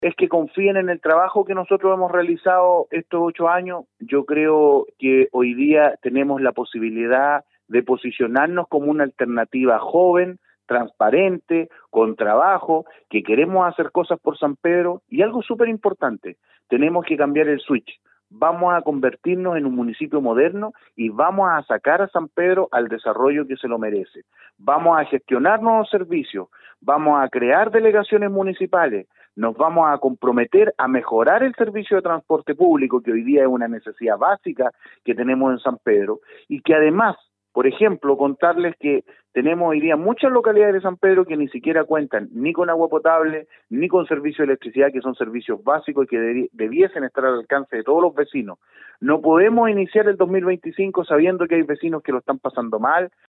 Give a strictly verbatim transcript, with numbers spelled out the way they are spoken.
es que confíen en el trabajo que nosotros hemos realizado estos ocho años. Yo creo que hoy día tenemos la posibilidad de posicionarnos como una alternativa joven, transparente, con trabajo, que queremos hacer cosas por San Pedro, y algo súper importante, tenemos que cambiar el switch. Vamos a convertirnos en un municipio moderno y vamos a sacar a San Pedro al desarrollo que se lo merece. Vamos a gestionar nuevos servicios, vamos a crear delegaciones municipales, nos vamos a comprometer a mejorar el servicio de transporte público, que hoy día es una necesidad básica que tenemos en San Pedro, y que además, por ejemplo, contarles que tenemos hoy día muchas localidades de San Pedro que ni siquiera cuentan ni con agua potable, ni con servicio de electricidad, que son servicios básicos y que debi- debiesen estar al alcance de todos los vecinos. No podemos iniciar el dos mil veinticinco sabiendo que hay vecinos que lo están pasando mal,